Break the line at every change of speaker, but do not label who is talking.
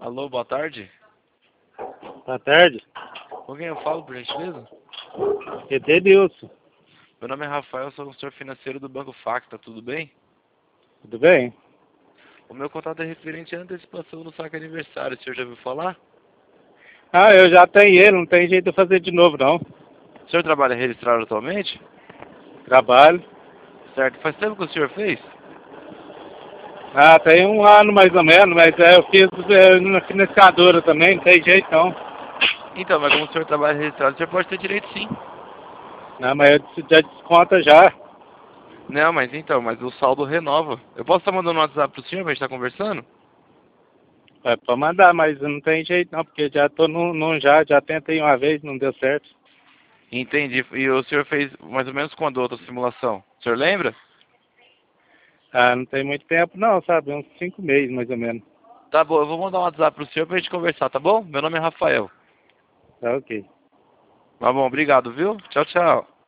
Alô, boa tarde.
Boa tarde.
Com quem eu falo, por gentileza?
Edenilson.
Meu nome é Rafael, sou consultor financeiro do Banco Facta, tudo bem?
Tudo bem?
O meu contato é referente à antecipação do saque aniversário, o senhor já ouviu falar?
Ah, eu já tenho ele, não tem jeito de fazer de novo não.
O senhor trabalha registrado atualmente?
Trabalho.
Certo, faz tempo que o senhor fez?
Ah, tem um ano mais ou menos, mas eu fiz na financiadora também, não tem jeito não.
Então, mas como o senhor trabalha registrado, o senhor pode ter direito sim.
Não, mas eu já desconta já.
Não, mas o saldo renova. Eu posso estar mandando um WhatsApp pro senhor pra gente estar conversando?
É pra mandar, mas não tem jeito não, porque já tô já tentei uma vez, não deu certo.
Entendi. E o senhor fez mais ou menos quando outra simulação? O senhor lembra?
Ah, não tem muito tempo não, sabe? Uns 5 meses mais ou menos.
Tá bom, eu vou mandar um WhatsApp pro senhor pra gente conversar, tá bom? Meu nome é Rafael.
Tá ok.
Tá bom, obrigado, viu? Tchau, tchau.